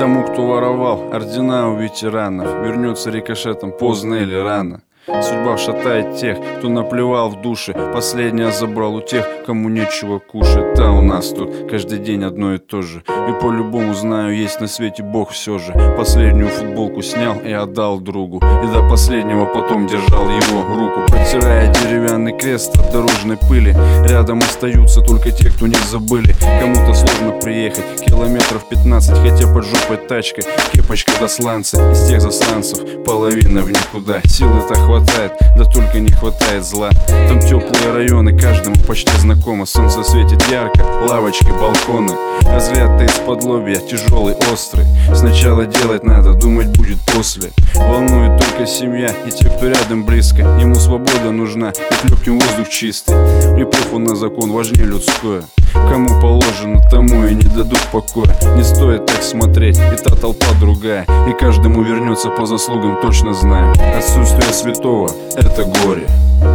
Тому, кто воровал ордена у ветеранов, вернется рикошетом поздно или рано. Судьба шатает тех, кто наплевал в душе, последнее забрал у тех, кому нечего кушать. А у нас тут каждый день одно и то же, и по-любому знаю, есть на свете Бог все же. Последнюю футболку снял и отдал другу, и до последнего потом держал его руку, протирая деревянный крест от дорожной пыли. Рядом остаются только те, кто не забыли. Кому-то сложно приехать километров 15, хотя под жопой тачка, кепочка до сланца. Из тех засранцев половина в никуда. Силы-то хватает, да только не хватает зла. Там теплые районы, каждому почти знакомо. Солнце светит ярко, лавочки, балконы, а взгляд-то из-под лобья тяжелый, острый. Сначала делать надо, думать будет после. Волнует только семья и те, кто рядом близко. Ему свобода нужна, и легким воздух чистый. И похуй на закон, важнее людское. Кому положено, тому и не дадут покоя. Не стоит так смотреть, и та толпа другая, и каждому вернется по заслугам, точно знаю. Отсутствие святого — это горе,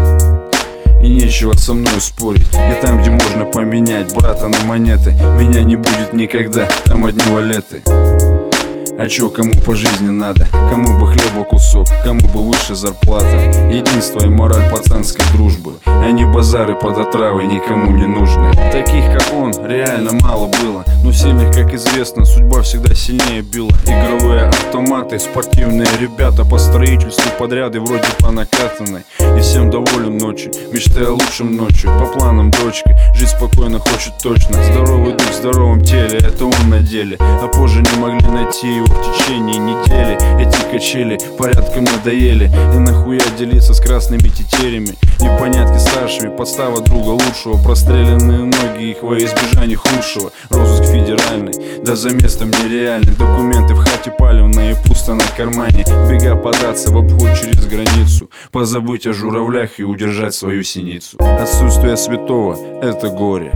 и нечего со мной спорить. И там, где можно поменять брата на монеты, меня не будет никогда, там одни валеты. А чё кому по жизни надо? Кому бы хлеба кусок, кому бы выше зарплата. Единство и мораль пацанской дружбы, а не базары под отравой никому не нужны. Таких как он реально мало было, но сильных, как известно, судьба всегда сильнее била. Игровые автоматы, спортивные ребята, по строительству подряды вроде по накатанной. И всем доволен ночью, мечты о лучшем ночью. По планам дочка, жить спокойно хочет точно. Здоровый дух в здоровом теле, это он на деле. А позже не могли найти его в течение недели. Эти качели порядком надоели, и нахуя делиться с красными тетерями. Непонятки старшими, подстава друга лучшего. Простреленные ноги их во избежание худшего. Розыск федеральный, да за местом нереальный. Документы в хате палевные, пусто на кармане. Бега податься в обход через границу, позабыть о журавлях и удержать свою синицу. Отсутствие святого — это горе,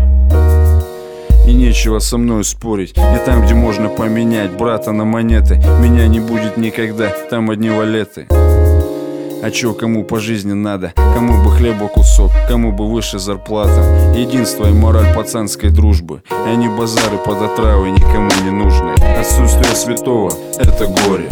и нечего со мной спорить. И там, где можно поменять брата на монеты, меня не будет никогда, там одни валеты. А чё кому по жизни надо? Кому бы хлеба кусок, кому бы выше зарплата. Единство и мораль пацанской дружбы, а не базары под отравой никому не нужны. Отсутствие святого — это горе,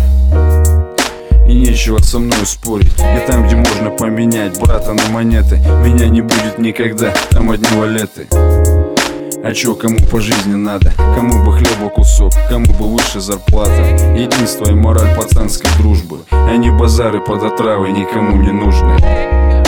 и нечего со мной спорить. И там, где можно поменять брата на монеты, меня не будет никогда, там одни валеты. А чё кому по жизни надо? Кому бы хлеба кусок, кому бы выше зарплата. Единство и мораль пацанской дружбы, а не базары под отравой никому не нужны.